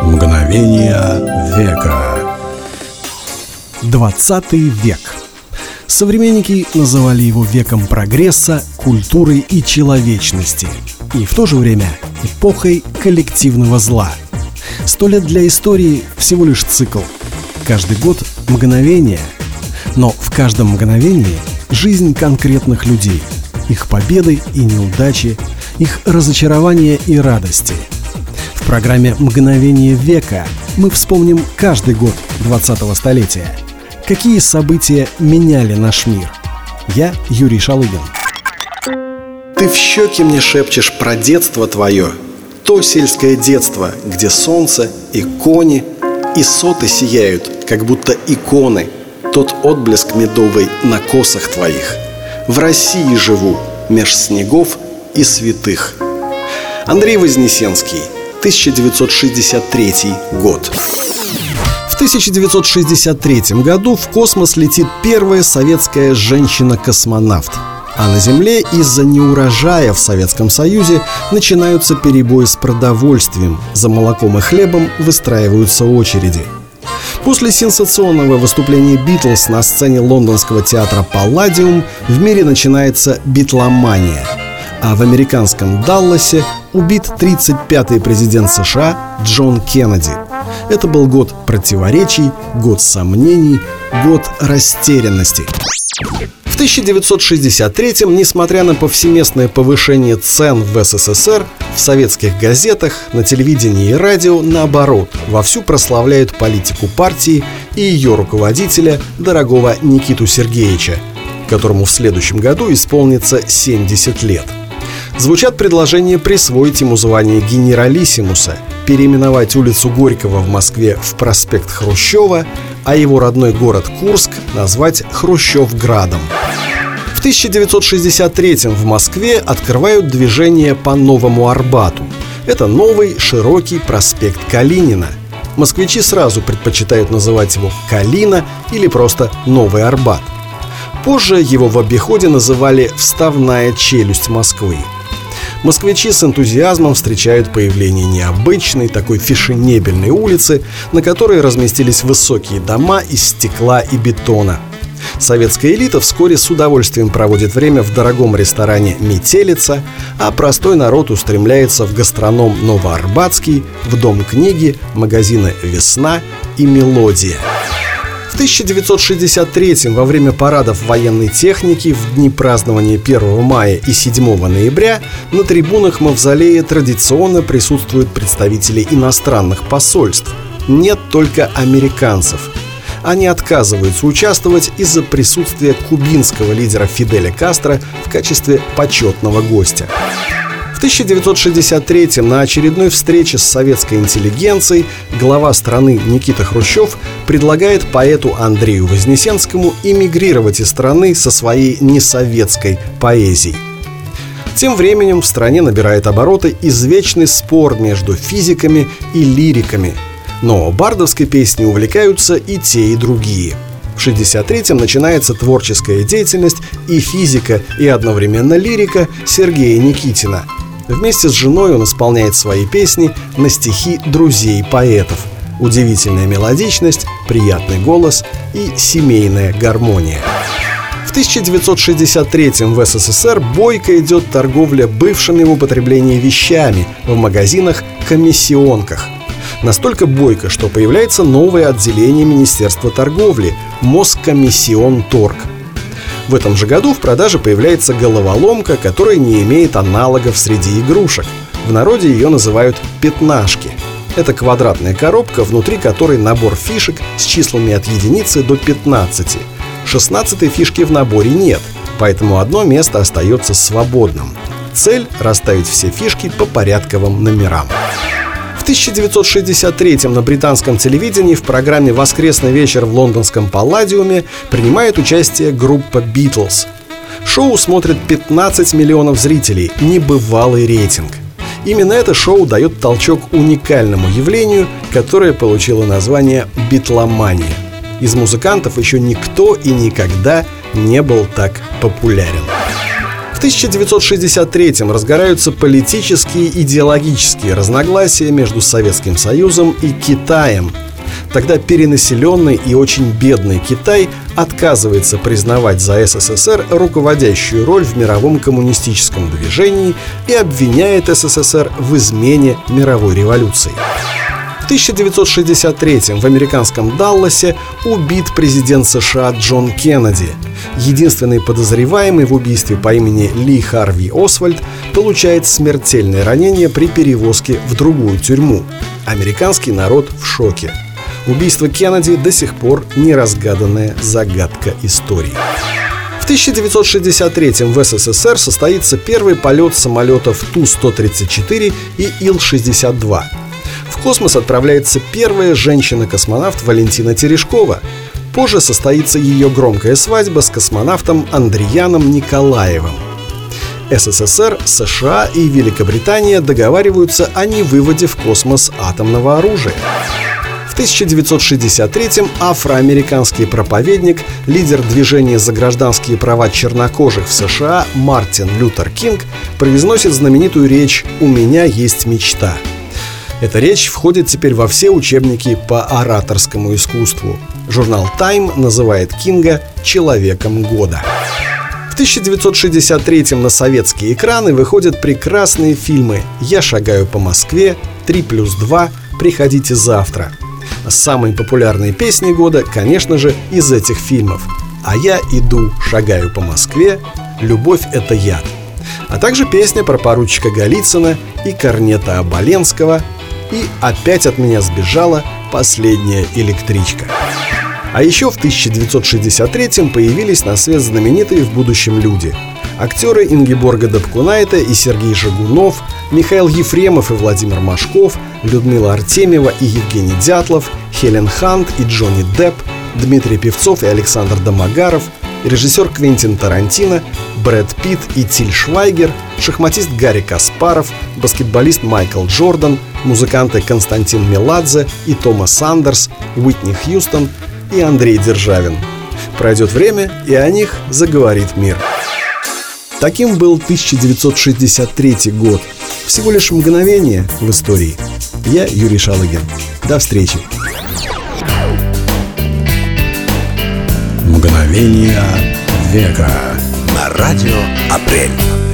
Мгновения века. 20 век. Современники называли его веком прогресса, культуры и человечности, и в то же время эпохой коллективного зла. 100 лет для истории – всего лишь цикл. Каждый год – мгновение, но в каждом мгновении – жизнь конкретных людей, их победы и неудачи, их разочарования и радости. В программе «Мгновение века» мы вспомним каждый год 20-го столетия. Какие события меняли наш мир? Я Юрий Шалыгин. Ты в щеки мне шепчешь про детство твое, то сельское детство, где солнце и кони, и соты сияют, как будто иконы, тот отблеск медовый на косах твоих. В России живу, меж снегов и святых. Андрей Вознесенский, 1963 год. В 1963 году в космос летит первая советская женщина-космонавт. А на Земле из-за неурожая в Советском Союзе начинаются перебои с продовольствием. За молоком и хлебом выстраиваются очереди. После сенсационного выступления «Битлз» на сцене лондонского театра «Палладиум» в мире начинается битломания. А в американском Далласе убит 35-й президент США Джон Кеннеди. Это был год противоречий, год сомнений, год растерянности. В 1963-м, несмотря на повсеместное повышение цен в СССР, в советских газетах, на телевидении и радио, наоборот, вовсю прославляют политику партии и ее руководителя, дорогого Никиту Сергеевича, которому в следующем году исполнится 70 лет. Звучат предложения присвоить ему звание генералиссимуса, переименовать улицу Горького в Москве в проспект Хрущева, а его родной город Курск назвать Хрущевградом. В 1963-м в Москве открывают движение по Новому Арбату. Это новый широкий проспект Калинина. Москвичи сразу предпочитают называть его Калина или просто Новый Арбат. Позже его в обиходе называли «Вставная челюсть Москвы». Москвичи с энтузиазмом встречают появление необычной, такой фешенебельной улицы, на которой разместились высокие дома из стекла и бетона. Советская элита вскоре с удовольствием проводит время в дорогом ресторане «Метелица», а простой народ устремляется в гастроном «Новоарбатский», в Дом книги, магазины «Весна» и «Мелодия». В 1963-м во время парадов военной техники в дни празднования 1 мая и 7 ноября на трибунах Мавзолея традиционно присутствуют представители иностранных посольств. Нет только американцев. Они отказываются участвовать из-за присутствия кубинского лидера Фиделя Кастро в качестве почетного гостя. В 1963-м на очередной встрече с советской интеллигенцией глава страны Никита Хрущев предлагает поэту Андрею Вознесенскому эмигрировать из страны со своей несоветской поэзией. Тем временем в стране набирает обороты извечный спор между физиками и лириками. Но бардовской песней увлекаются и те, и другие. В 1963-м начинается творческая деятельность и физика, и одновременно лирика Сергея Никитина. Вместе с женой он исполняет свои песни на стихи друзей поэтов. Удивительная мелодичность, приятный голос и семейная гармония. В 1963-м в СССР бойко идет торговля бывшими в употреблении вещами в магазинах-комиссионках. Настолько бойко, что появляется новое отделение Министерства торговли – Москомиссионторг. В этом же году в продаже появляется головоломка, которая не имеет аналогов среди игрушек. В народе ее называют «пятнашки». Это квадратная коробка, внутри которой набор фишек с числами от единицы до 15. 16-й фишки в наборе нет, поэтому одно место остается свободным. Цель – расставить все фишки по порядковым номерам. В 1963-м на британском телевидении в программе «Воскресный вечер» в лондонском Палладиуме принимает участие группа «Битлз». Шоу смотрят 15 миллионов зрителей, небывалый рейтинг. Именно это шоу дает толчок уникальному явлению, которое получило название «битломания». Из музыкантов еще никто и никогда не был так популярен. В В 1963-м разгораются политические и идеологические разногласия между Советским Союзом и Китаем. Тогда перенаселенный и очень бедный Китай отказывается признавать за СССР руководящую роль в мировом коммунистическом движении и обвиняет СССР в измене мировой революции. В 1963-м в американском Далласе убит президент США Джон Кеннеди. Единственный подозреваемый в убийстве по имени Ли Харви Освальд получает смертельное ранение при перевозке в другую тюрьму. Американский народ в шоке. Убийство Кеннеди до сих пор неразгаданная загадка истории. В 1963-м в СССР состоится первый полет самолетов Ту-134 и Ил-62. В космос отправляется первая женщина-космонавт Валентина Терешкова. Позже состоится ее громкая свадьба с космонавтом Андрияном Николаевым. СССР, США и Великобритания договариваются о невыводе в космос атомного оружия. В 1963-м афроамериканский проповедник, лидер движения за гражданские права чернокожих в США Мартин Лютер Кинг произносит знаменитую речь «У меня есть мечта». Эта речь входит теперь во все учебники по ораторскому искусству. Журнал Time называет Кинга «Человеком года». В 1963-м на советские экраны выходят прекрасные фильмы «Я шагаю по Москве», «3+2», «Приходите завтра». Самые популярные песни года, конечно же, из этих фильмов. «А я иду, шагаю по Москве», «Любовь — это яд». А также песня про поручика Голицына и корнета Оболенского и «Опять от меня сбежала последняя электричка». А еще в 1963-м появились на свет знаменитые в будущем люди. Актеры Ингеборга Дапкунайте и Сергей Жигунов, Михаил Ефремов и Владимир Машков, Людмила Артемьева и Евгений Дятлов, Хелен Хант и Джонни Депп, Дмитрий Певцов и Александр Домогаров, режиссер Квентин Тарантино, Брэд Питт и Тиль Швайгер, шахматист Гарри Каспаров, баскетболист Майкл Джордан, музыканты Константин Меладзе и Томас Андерс, Уитни Хьюстон и Андрей Державин. Пройдет время, и о них заговорит мир. Таким был 1963 год. Всего лишь мгновение в истории. Я Юрий Шалыгин. До встречи. Мгновения века на радио «Апрель».